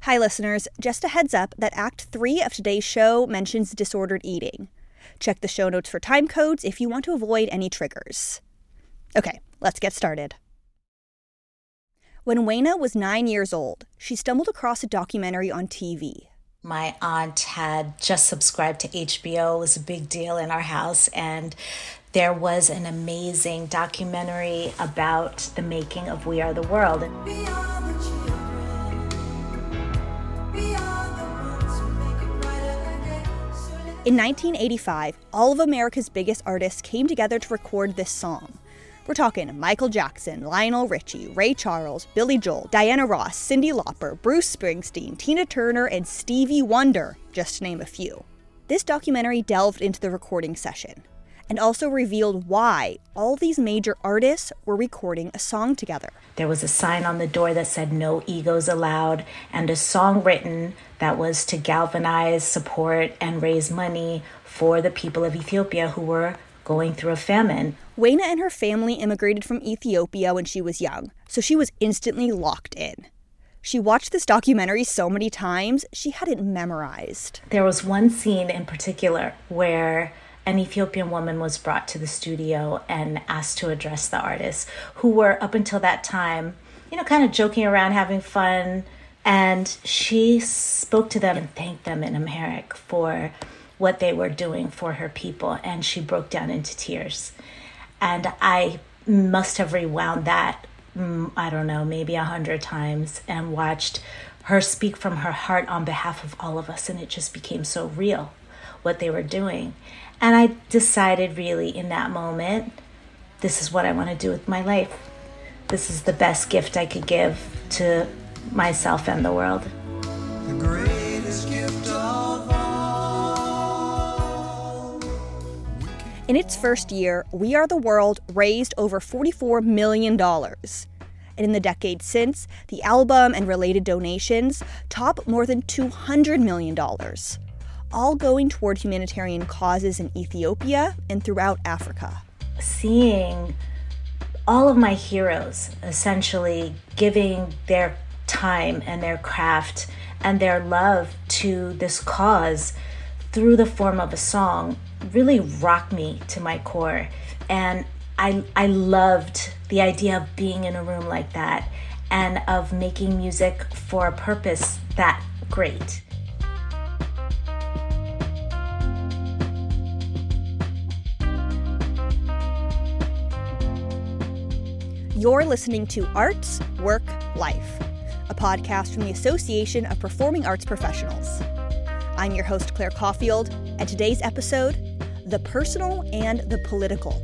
Hi listeners, just a heads up that Act 3 of today's show mentions disordered eating. Check the show notes for time codes if you want to avoid any triggers. Okay, let's get started. When Wayna was 9 years old, she stumbled across a documentary on TV. My aunt had just subscribed to HBO. It was a big deal in our house, and there was an amazing documentary about the making of We Are the World. In 1985, all of America's biggest artists came together to record this song. We're talking Michael Jackson, Lionel Richie, Ray Charles, Billy Joel, Diana Ross, Cyndi Lauper, Bruce Springsteen, Tina Turner, and Stevie Wonder, just to name a few. This documentary delved into the recording session and also revealed why all these major artists were recording a song together. There was a sign on the door that said "No egos allowed," and a song written that was to galvanize, support, and raise money for the people of Ethiopia who were going through a famine. Wayna and her family immigrated from Ethiopia when she was young, so she was instantly locked in. She watched this documentary so many times, she had it memorized. There was one scene in particular where an Ethiopian woman was brought to the studio and asked to address the artists, who were, up until that time, kind of joking around, having fun. And she spoke to them and thanked them in Amharic for what they were doing for her people. And she broke down into tears. And I must have rewound that, I don't know, maybe 100 times and watched her speak from her heart on behalf of all of us. And it just became so real, what they were doing. And I decided really in that moment, this is what I want to do with my life. This is the best gift I could give to myself and the world. The greatest gift of all. In its first year, We Are the World raised over $44 million. And in the decade since, the album and related donations top more than $200 million. All going toward humanitarian causes in Ethiopia and throughout Africa. Seeing all of my heroes essentially giving their time and their craft and their love to this cause through the form of a song really rocked me to my core. And I loved the idea of being in a room like that and of making music for a purpose that great. You're listening to Arts, Work, Life, a podcast from the Association of Performing Arts Professionals. I'm your host, Claire Caulfield, and today's episode, The Personal and the Political.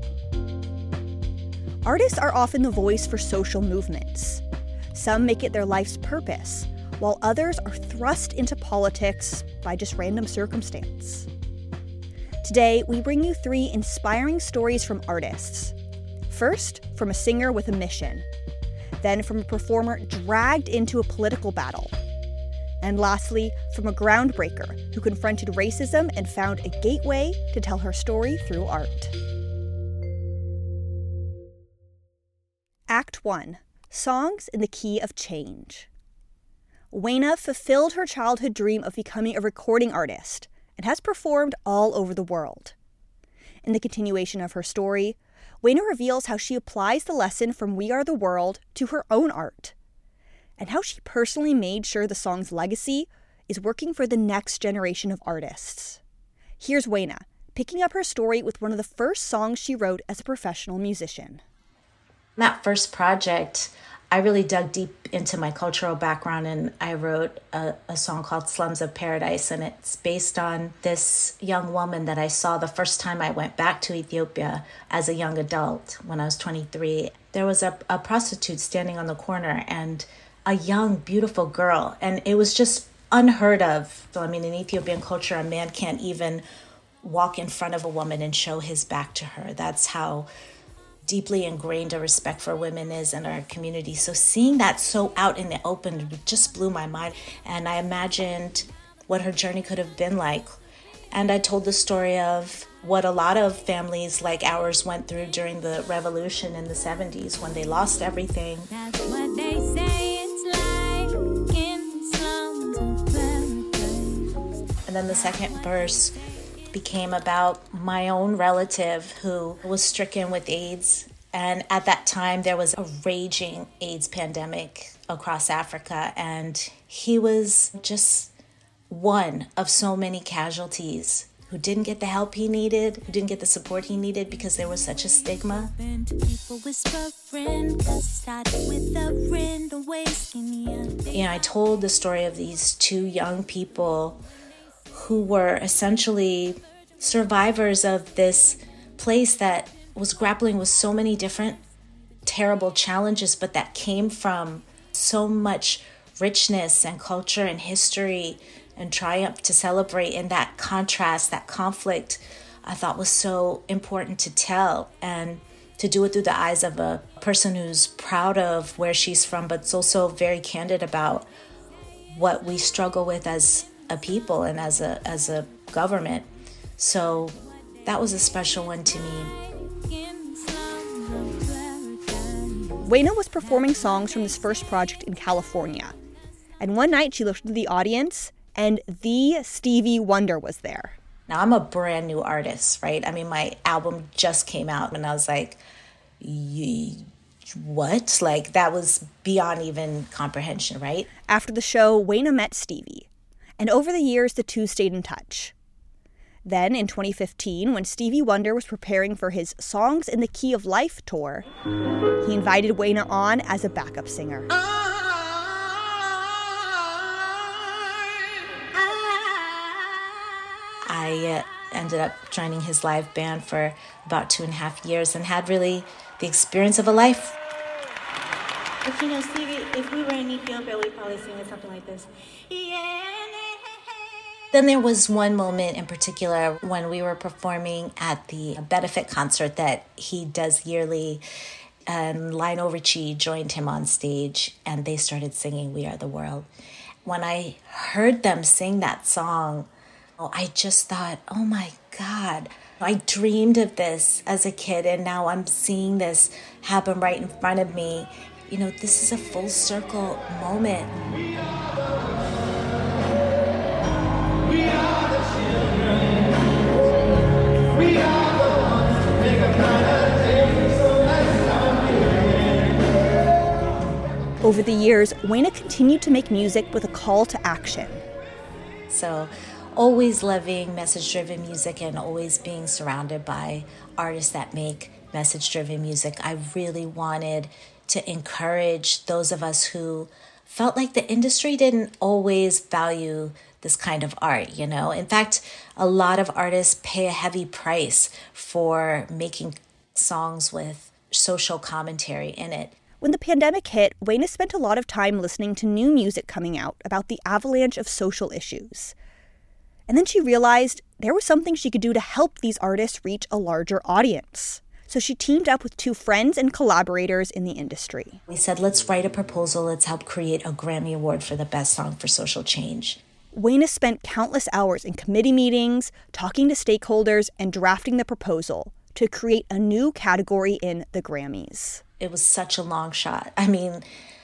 Artists are often the voice for social movements. Some make it their life's purpose, while others are thrust into politics by just random circumstance. Today, we bring you 3 inspiring stories from artists. First, from a singer with a mission. Then from a performer dragged into a political battle. And lastly, from a groundbreaker who confronted racism and found a gateway to tell her story through art. Act 1. Songs in the Key of Change. Wayna fulfilled her childhood dream of becoming a recording artist and has performed all over the world. In the continuation of her story, Wayna reveals how she applies the lesson from We Are the World to her own art, and how she personally made sure the song's legacy is working for the next generation of artists. Here's Wayna, picking up her story with one of the first songs she wrote as a professional musician. That first project, I really dug deep into my cultural background, and I wrote a song called Slums of Paradise, and it's based on this young woman that I saw the first time I went back to Ethiopia as a young adult when I was 23. There was a prostitute standing on the corner and a young, beautiful girl, and it was just unheard of. So, in Ethiopian culture, a man can't even walk in front of a woman and show his back to her. That's how deeply ingrained a respect for women is in our community. So seeing that so out in the open just blew my mind. And I imagined what her journey could have been like. And I told the story of what a lot of families like ours went through during the revolution in the 70s when they lost everything. That's what they say it's like in the slums. then the second verse became about my own relative who was stricken with AIDS. And at that time, there was a raging AIDS pandemic across Africa. And he was just one of so many casualties who didn't get the help he needed, who didn't get the support he needed because there was such a stigma. I told the story of these two young people who were essentially survivors of this place that was grappling with so many different terrible challenges, but that came from so much richness and culture and history and triumph to celebrate. And that contrast, that conflict, I thought was so important to tell, and to do it through the eyes of a person who's proud of where she's from, but it's also very candid about what we struggle with as a people and as a government. So that was a special one to me. Wayna was performing songs from this first project in California. And one night she looked at the audience and the Stevie Wonder was there. Now, I'm a brand new artist, right? I mean, my album just came out and I was like, what? Like, that was beyond even comprehension, right? After the show, Wayna met Stevie. And over the years, the two stayed in touch. Then, in 2015, when Stevie Wonder was preparing for his Songs in the Key of Life tour, he invited Wayna on as a backup singer. I ended up joining his live band for about 2.5 years and had really the experience of a life. But Stevie, if we were in Ethiopia, we'd probably sing something like this. Then there was one moment in particular when we were performing at the benefit concert that he does yearly, and Lionel Richie joined him on stage and they started singing We Are the World. When I heard them sing that song, I just thought, oh my God, I dreamed of this as a kid and now I'm seeing this happen right in front of me. This is a full circle moment. We are the children. We are the ones who make a brighter day. So let's come here. Over the years, Wayna continued to make music with a call to action. So always loving message-driven music and always being surrounded by artists that make message-driven music. I really wanted to encourage those of us who felt like the industry didn't always value this kind of art, In fact, a lot of artists pay a heavy price for making songs with social commentary in it. When the pandemic hit, Wayna spent a lot of time listening to new music coming out about the avalanche of social issues. And then she realized there was something she could do to help these artists reach a larger audience. So she teamed up with two friends and collaborators in the industry. We said, let's write a proposal. Let's help create a Grammy Award for the best song for social change. Wayna spent countless hours in committee meetings, talking to stakeholders, and drafting the proposal to create a new category in the Grammys. It was such a long shot. I mean,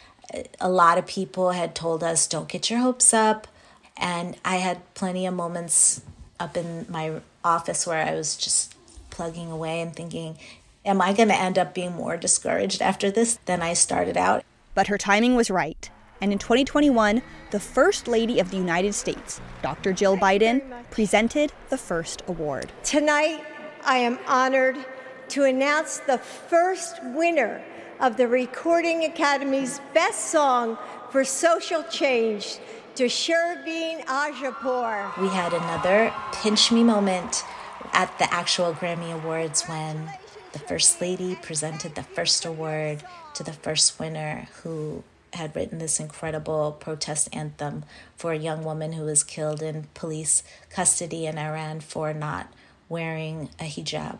a lot of people had told us, don't get your hopes up. And I had plenty of moments up in my office where I was just plugging away and thinking, am I going to end up being more discouraged after this than I started out? But her timing was right. And in 2021, the First Lady of the United States, Dr. Jill Biden, presented the first award. Tonight, I am honored to announce the first winner of the Recording Academy's Best Song for Social Change, to Shervin Ajapour. We had another pinch me moment at the actual Grammy Awards when the First Lady presented the first award to the first winner, who had written this incredible protest anthem for a young woman who was killed in police custody in Iran for not wearing a hijab.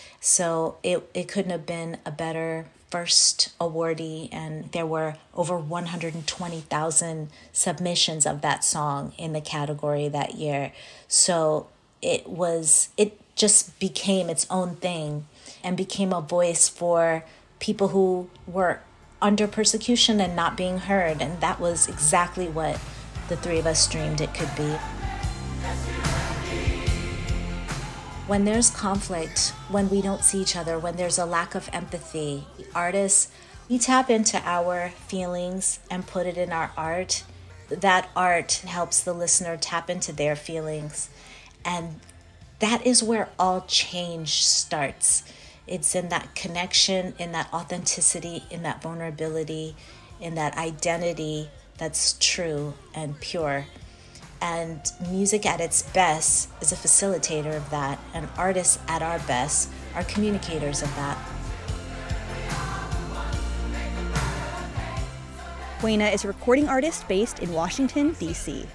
So it couldn't have been a better first awardee, and there were over 120,000 submissions of that song in the category that year. So it just became its own thing and became a voice for people who were under persecution and not being heard. And that was exactly what the three of us dreamed it could be. When there's conflict, when we don't see each other, when there's a lack of empathy, artists, we tap into our feelings and put it in our art. That art helps the listener tap into their feelings. And that is where all change starts. It's in that connection, in that authenticity, in that vulnerability, in that identity that's true and pure. And music at its best is a facilitator of that, and artists at our best are communicators of that. Wayna is a recording artist based in Washington, D.C.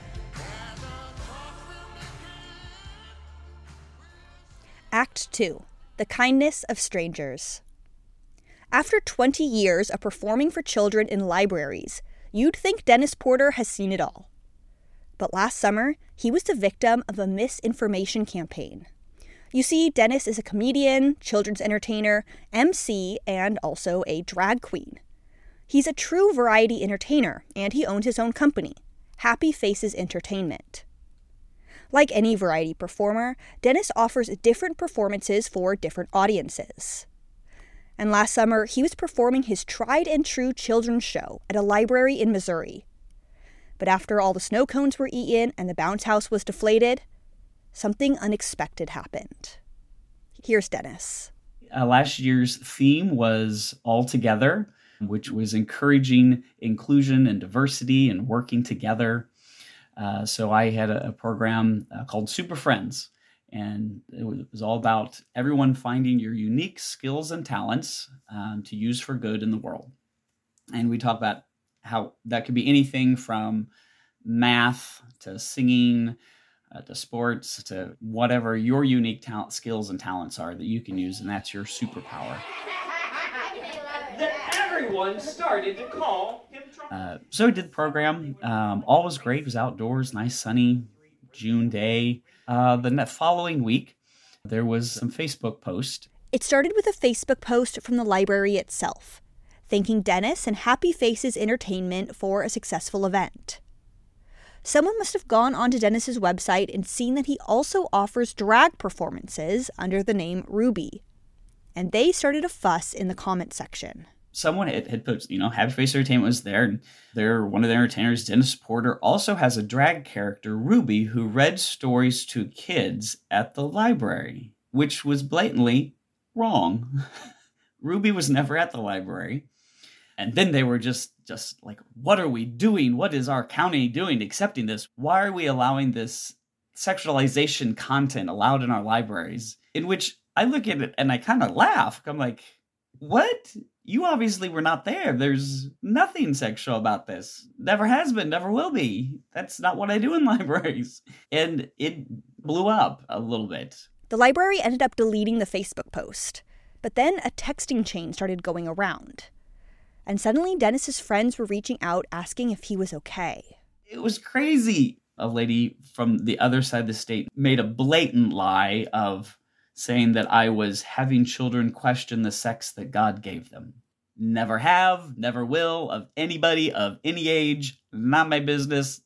Act 2. The Kindness of Strangers. After 20 years of performing for children in libraries, you'd think Dennis Porter has seen it all. But last summer, he was the victim of a misinformation campaign. You see, Dennis is a comedian, children's entertainer, MC, and also a drag queen. He's a true variety entertainer, and he owns his own company, Happy Faces Entertainment. Like any variety performer, Dennis offers different performances for different audiences. And last summer, he was performing his tried-and-true children's show at a library in Missouri. But after all the snow cones were eaten and the bounce house was deflated, something unexpected happened. Here's Dennis. Last year's theme was All Together, which was encouraging inclusion and diversity and working together. So I had a program called Super Friends, and it was all about everyone finding your unique skills and talents to use for good in the world. And we talked about how that could be anything from math to singing to sports to whatever your unique skills and talents are that you can use, and that's your superpower. That everyone started to call him So we did the program. All was great. It was outdoors, nice sunny June day. The following week, there was some Facebook post. It started with a Facebook post from the library itself, thanking Dennis and Happy Faces Entertainment for a successful event. Someone must have gone onto Dennis's website and seen that he also offers drag performances under the name Ruby. And they started a fuss in the comment section. Someone had put, Happy Face Entertainment was there, and one of the entertainers, Dennis Porter, also has a drag character, Ruby, who read stories to kids at the library, which was blatantly wrong. Ruby was never at the library. And then they were just like, what are we doing? What is our county doing accepting this? Why are we allowing this sexualization content allowed in our libraries? In which I look at it and I kind of laugh. I'm like, what? You obviously were not there. There's nothing sexual about this. Never has been, never will be. That's not what I do in libraries. And it blew up a little bit. The library ended up deleting the Facebook post. But then a texting chain started going around. And suddenly Dennis's friends were reaching out asking if he was okay. It was crazy. A lady from the other side of the state made a blatant lie of saying that I was having children question the sex that God gave them. Never have, never will, of anybody of any age, not my business.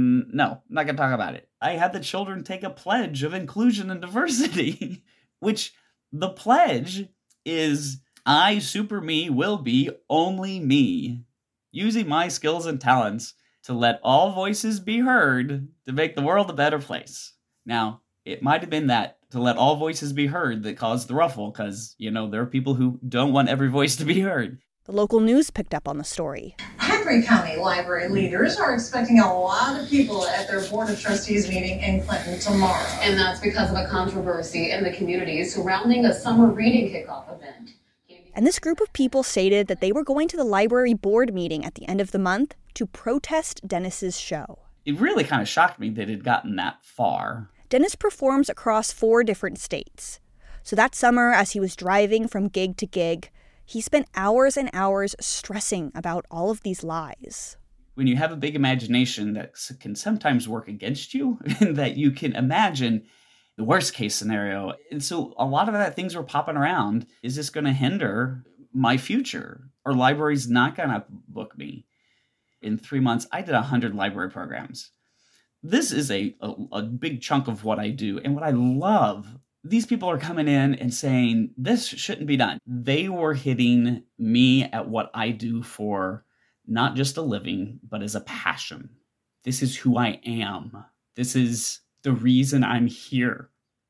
No, not going to talk about it. I had the children take a pledge of inclusion and diversity, which the pledge is I, super me, will be only me, using my skills and talents to let all voices be heard to make the world a better place. Now, it might have been that to let all voices be heard that caused the ruffle, because, there are people who don't want every voice to be heard. The local news picked up on the story. Henry County library leaders are expecting a lot of people at their Board of Trustees meeting in Clinton tomorrow. And that's because of a controversy in the community surrounding a summer reading kickoff event. And this group of people stated that they were going to the library board meeting at the end of the month to protest Dennis's show. It really kind of shocked me that it had gotten that far. Dennis performs across 4 different states. So that summer, as he was driving from gig to gig, he spent hours and hours stressing about all of these lies. When you have a big imagination that can sometimes work against you, and that you can imagine the worst case scenario. And so a lot of that things were popping around. Is this going to hinder my future? Are libraries not going to book me? In 3 months, I did 100 library programs. This is a big chunk of what I do. And what I love these people are coming in and saying, this shouldn't be done. They were hitting me at what I do for not just a living, but as a passion. This is who I am. This is the reason I'm here.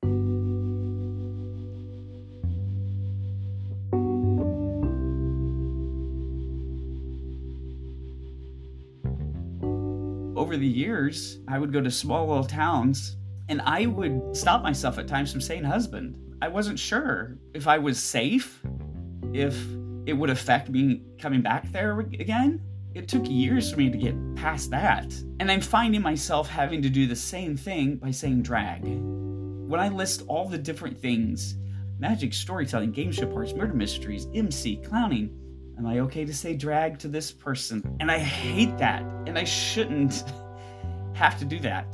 Over the years, I would go to small little towns and I would stop myself at times from saying husband. I wasn't sure if I was safe, if it would affect me coming back there again. It took years for me to get past that. And I'm finding myself having to do the same thing by saying drag. When I list all the different things, magic, storytelling, game show parts, murder mysteries, MC, clowning, am I okay to say drag to this person? And I hate that. And I shouldn't have to do that.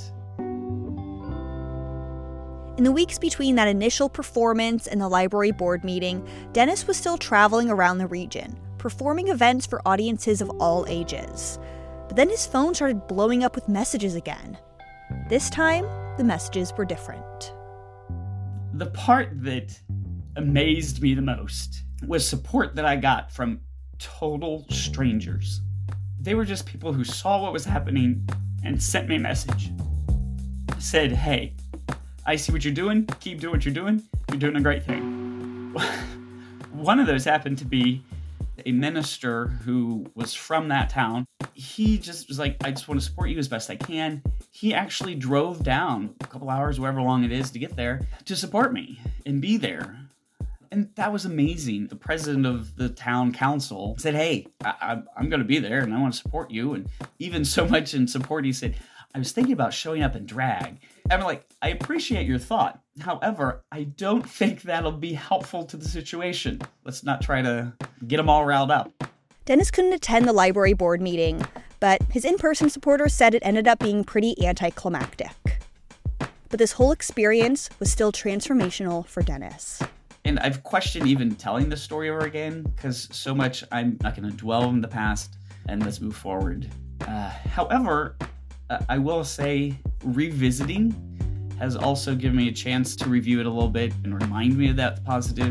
In the weeks between that initial performance and the library board meeting, Dennis was still traveling around the region, performing events for audiences of all ages. But then his phone started blowing up with messages again. This time, the messages were different. The part that amazed me the most was support that I got from total strangers. They were just people who saw what was happening and sent me a message. Said, hey, I see what you're doing. Keep doing what you're doing. You're doing a great thing. One of those happened to be a minister who was from that town. He just was like, I just want to support you as best I can. He actually drove down a couple hours, however long it is to get there, to support me and be there. And that was amazing. The president of the town council said, hey, I'm going to be there and I want to support you. And even so much in support, he said, I was thinking about showing up in drag. I'm like, I appreciate your thought. However, I don't think that'll be helpful to the situation. Let's not try to get them all riled up. Dennis couldn't attend the library board meeting, but his in-person supporters said it ended up being pretty anticlimactic. But this whole experience was still transformational for Dennis. And I've questioned even telling this story over again, because so much I'm not going to dwell in the past, and let's move forward. However, I will say revisiting has also given me a chance to review it a little bit and remind me of that positive.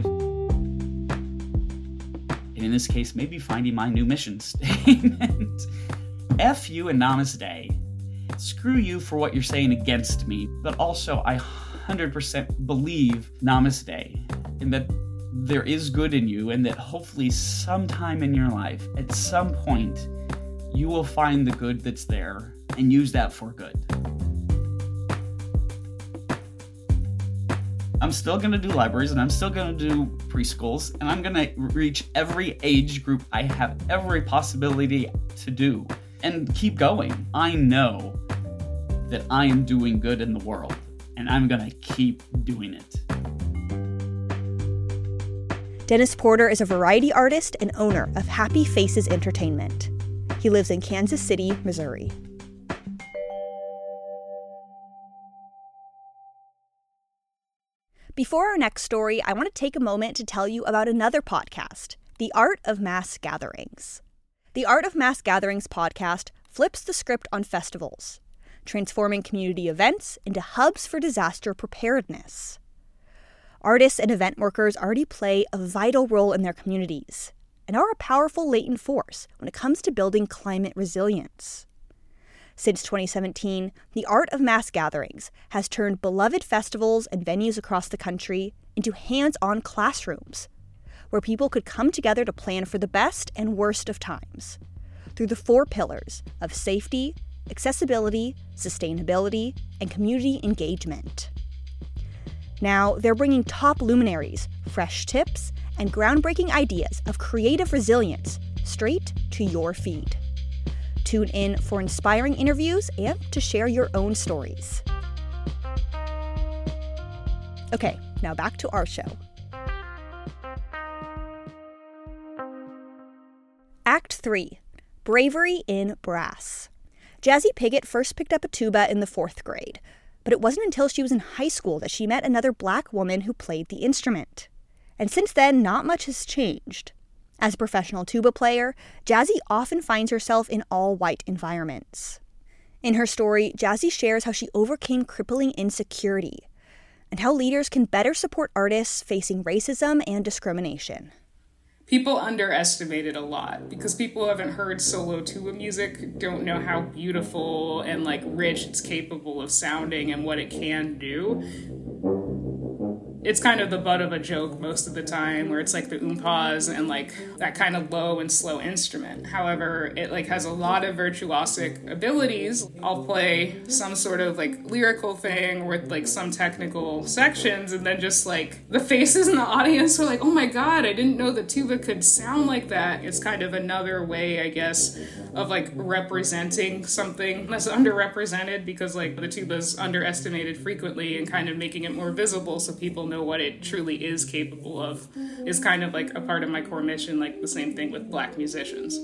And in this case, maybe finding my new mission statement. F you and Namaste. Screw you for what you're saying against me, but also I 100% believe Namaste, and that there is good in you, and that hopefully sometime in your life, at some point, you will find the good that's there and use that for good. I'm still going to do libraries, and I'm still going to do preschools, and I'm going to reach every age group I have every possibility to do and keep going. I know that I am doing good in the world, and I'm going to keep doing it. Dennis Porter is a variety artist and owner of Happy Faces Entertainment. He lives in Kansas City, Missouri. Before our next story, I want to take a moment to tell you about another podcast, The Art of Mass Gatherings. The Art of Mass Gatherings podcast flips the script on festivals, transforming community events into hubs for disaster preparedness. Artists and event workers already play a vital role in their communities and are a powerful latent force when it comes to building climate resilience. Since 2017, the Art of Mass Gatherings has turned beloved festivals and venues across the country into hands-on classrooms, where people could come together to plan for the best and worst of times, through the 4 pillars of safety, accessibility, sustainability, and community engagement. Now, they're bringing top luminaries, fresh tips, and groundbreaking ideas of creative resilience straight to your feed. Tune in for inspiring interviews and to share your own stories. Okay, now back to our show. Act 3, Bravery in Brass. Jazzy Piggott first picked up a tuba in the 4th grade, but it wasn't until she was in high school that she met another Black woman who played the instrument. And since then, not much has changed. As a professional tuba player, Jazzy often finds herself in all-white environments. In her story, Jazzy shares how she overcame crippling insecurity, and how leaders can better support artists facing racism and discrimination. People underestimate it a lot because people who haven't heard solo tuba music don't know how beautiful and rich it's capable of sounding and what it can do. It's kind of the butt of a joke most of the time, where it's the oompas and that kind of low and slow instrument. However, it has a lot of virtuosic abilities. I'll play some sort of lyrical thing with some technical sections, and then just the faces in the audience are oh my god, I didn't know the tuba could sound like that. It's kind of another way, I guess, of representing something that's underrepresented, because the tuba's underestimated frequently, and kind of making it more visible so people know what it truly is capable of is kind of a part of my core mission, the same thing with Black musicians.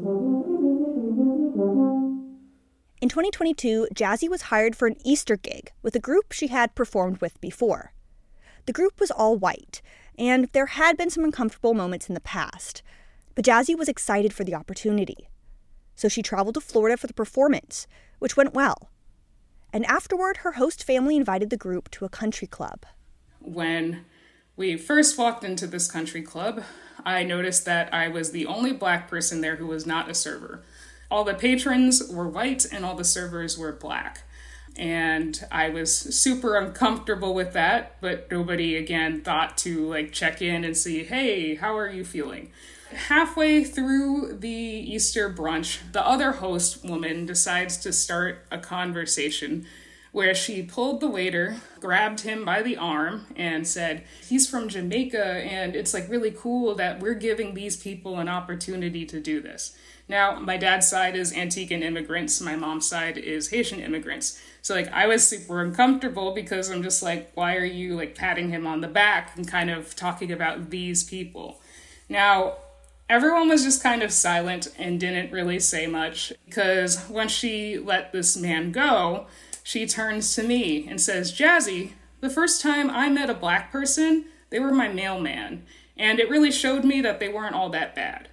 In 2022, Jazzy was hired for an Easter gig with a group she had performed with before. The group was all white, and there had been some uncomfortable moments in the past, but Jazzy was excited for the opportunity. So she traveled to Florida for the performance, which went well. And afterward, her host family invited the group to a country club. When we first walked into this country club, I noticed that I was the only Black person there who was not a server. All the patrons were white and all the servers were Black. And I was super uncomfortable with that, but nobody, again, thought to check in and see, hey, how are you feeling? Halfway through the Easter brunch, the other host woman decides to start a conversation where she pulled the waiter, grabbed him by the arm, and said, he's from Jamaica, and it's really cool that we're giving these people an opportunity to do this. Now, my dad's side is Antiguan immigrants, my mom's side is Haitian immigrants. So I was super uncomfortable because I'm just why are you patting him on the back and kind of talking about these people? Now, everyone was just kind of silent and didn't really say much, because when she let this man go, she turns to me and says, Jazzy, the first time I met a Black person, they were my mailman, and it really showed me that they weren't all that bad.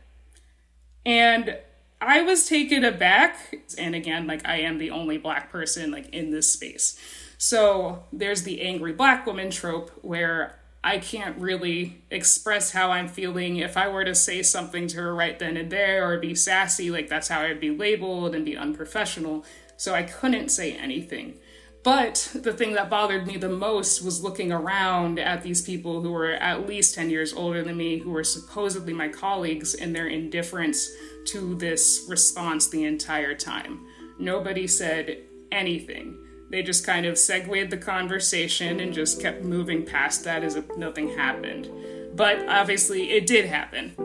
And I was taken aback, and again, I am the only Black person in this space. So there's the angry Black woman trope where I can't really express how I'm feeling. If I were to say something to her right then and there or be sassy, that's how I'd be labeled and be unprofessional. So I couldn't say anything. But the thing that bothered me the most was looking around at these people who were at least 10 years older than me, who were supposedly my colleagues, and their indifference to this response the entire time. Nobody said anything. They just kind of segued the conversation and just kept moving past that as if nothing happened. But obviously it did happen.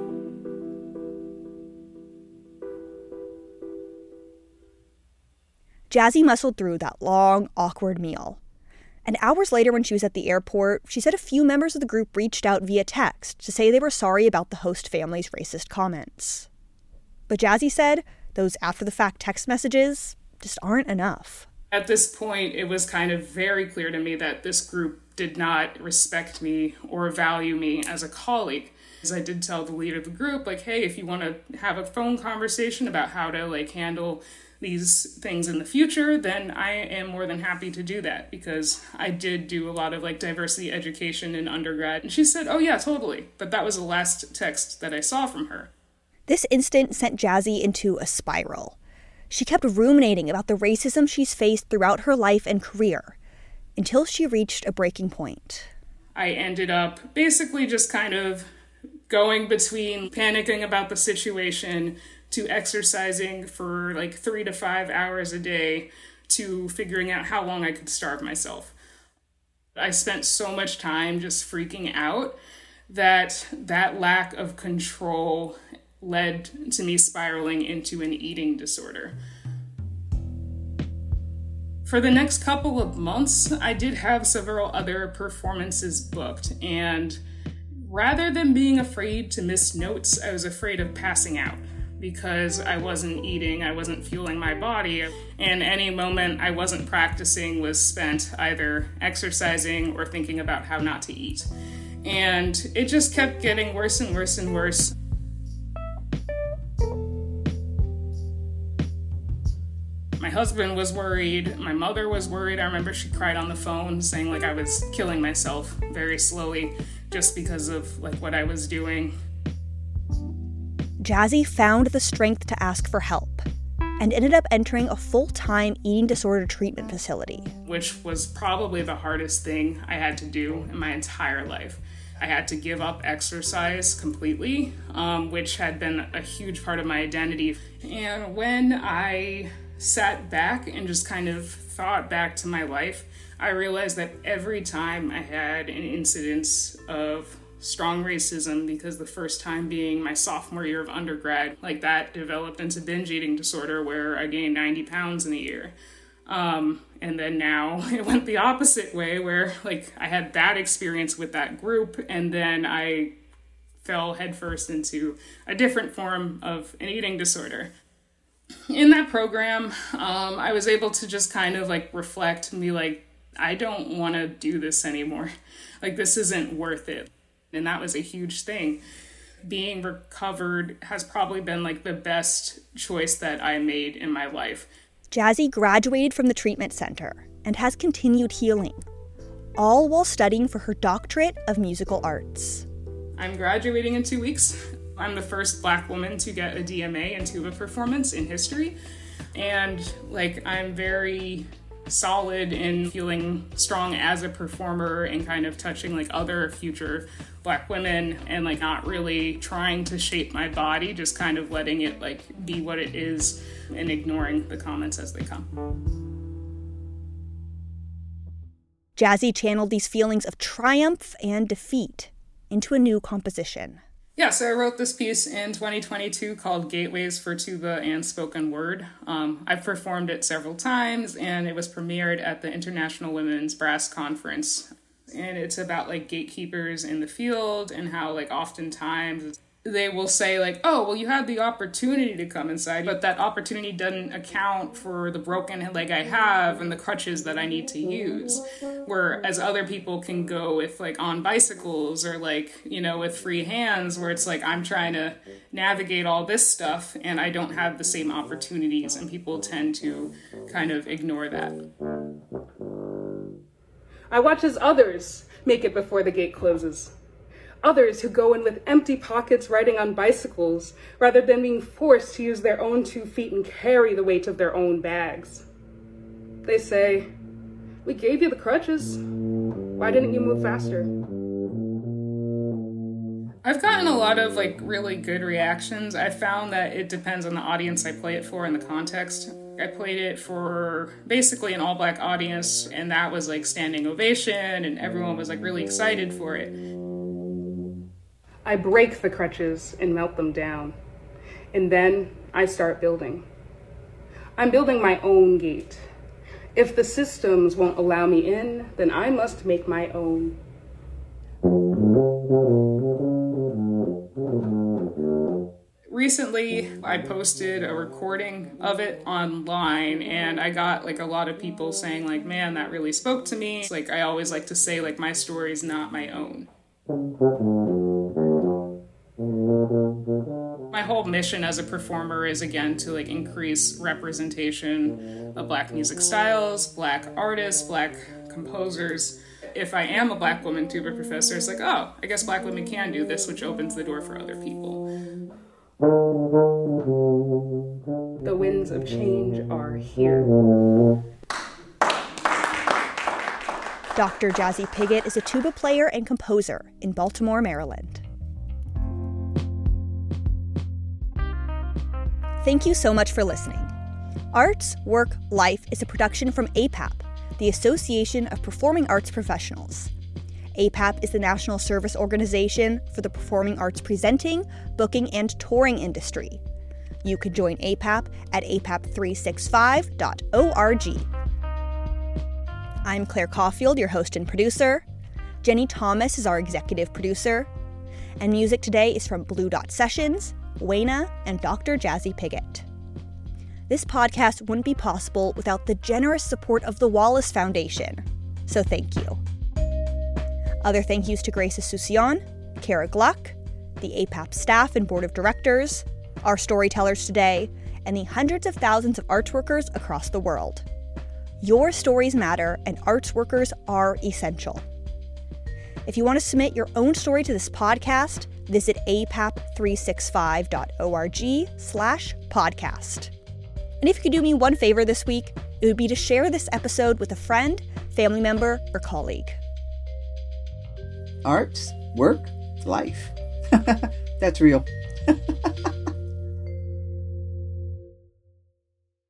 Jazzy muscled through that long, awkward meal. And hours later, when she was at the airport, she said a few members of the group reached out via text to say they were sorry about the host family's racist comments. But Jazzy said those after-the-fact text messages just aren't enough. At this point, it was kind of very clear to me that this group did not respect me or value me as a colleague. As I did tell the leader of the group, hey, if you want to have a phone conversation about how to handle these things in the future, then I am more than happy to do that, because I did do a lot of diversity education in undergrad. And she said, oh yeah, totally. But that was the last text that I saw from her. This incident sent Jazzy into a spiral. She kept ruminating about the racism she's faced throughout her life and career, until she reached a breaking point. I ended up basically just kind of going between panicking about the situation to exercising for 3 to 5 hours a day to figuring out how long I could starve myself. I spent so much time just freaking out that lack of control led to me spiraling into an eating disorder. For the next couple of months, I did have several other performances booked, and rather than being afraid to miss notes, I was afraid of passing out, because I wasn't eating, I wasn't fueling my body, and any moment I wasn't practicing was spent either exercising or thinking about how not to eat. And it just kept getting worse and worse and worse. My husband was worried. My mother was worried. I remember she cried on the phone saying like I was killing myself very slowly just because of like what I was doing. Jazzy found the strength to ask for help and ended up entering a full-time eating disorder treatment facility. Which was probably the hardest thing I had to do in my entire life. I had to give up exercise completely, which had been a huge part of my identity. And when I sat back and just kind of thought back to my life, I realized that every time I had an incidence of strong racism, because the first time being my sophomore year of undergrad, like that developed into binge eating disorder where I gained 90 pounds in a year. And then now it went the opposite way where like I had that experience with that group and then I fell headfirst into a different form of an eating disorder. In that program, I was able to just kind of like reflect and be like, I don't want to do this anymore. Like this isn't worth it. And that was a huge thing. Being recovered has probably been like the best choice that I made in my life. Jazzy graduated from the treatment center and has continued healing, all while studying for her doctorate of musical arts. I'm graduating in 2 weeks. I'm the first Black woman to get a DMA in tuba performance in history. And like I'm very solid in feeling strong as a performer and kind of touching like other future Black women and like not really trying to shape my body, just kind of letting it like be what it is and ignoring the comments as they come. Jazzy channeled these feelings of triumph and defeat into a new composition. Yeah, so I wrote this piece in 2022 called Gateways for Tuba and Spoken Word. I've performed it several times, and it was premiered at the International Women's Brass Conference. And it's about, like, gatekeepers in the field and how, like, oftentimes they will say, like, oh, well, you had the opportunity to come inside, but that opportunity doesn't account for the broken leg I have and the crutches that I need to use. Whereas other people can go with, like, on bicycles or, like, you know, with free hands, where it's like I'm trying to navigate all this stuff and I don't have the same opportunities, and people tend to kind of ignore that. I watch as others make it before the gate closes. Others who go in with empty pockets riding on bicycles rather than being forced to use their own 2 feet and carry the weight of their own bags. They say, we gave you the crutches. Why didn't you move faster? I've gotten a lot of like really good reactions. I found that it depends on the audience I play it for and the context. I played it for basically an all-Black audience, and that was like standing ovation, and everyone was like really excited for it. I break the crutches and melt them down, and then I start building. I'm building my own gate. If the systems won't allow me in, then I must make my own. Recently, I posted a recording of it online, and I got like a lot of people saying like, man, that really spoke to me. It's like I always like to say like my story is not my own. My whole mission as a performer is again to like increase representation of Black music styles, Black artists, Black composers. If I am a Black woman tuba professor, it's like, oh, I guess Black women can do this, which opens the door for other people. The winds of change are here. Dr. Jazzy Piggott is a tuba player and composer in Baltimore, Maryland. Thank you so much for listening. Arts, Work, Life is a production from APAP, the Association of Performing Arts Professionals. APAP is the national service organization for the performing arts presenting, booking, and touring industry. You can join APAP at apap365.org. I'm Claire Caulfield, your host and producer. Jenny Thomas is our executive producer. And music today is from Blue Dot Sessions, Wayna, and Dr. Jazzy Piggott. This podcast wouldn't be possible without the generous support of the Wallace Foundation, so thank you. Other thank yous to Grace Asuncion, Kara Gluck, the APAP staff and board of directors, our storytellers today, and the hundreds of thousands of arts workers across the world. Your stories matter, and arts workers are essential. If you want to submit your own story to this podcast, visit apap365.org/podcast. And if you could do me one favor this week, it would be to share this episode with a friend, family member, or colleague. Arts, work, life. That's real.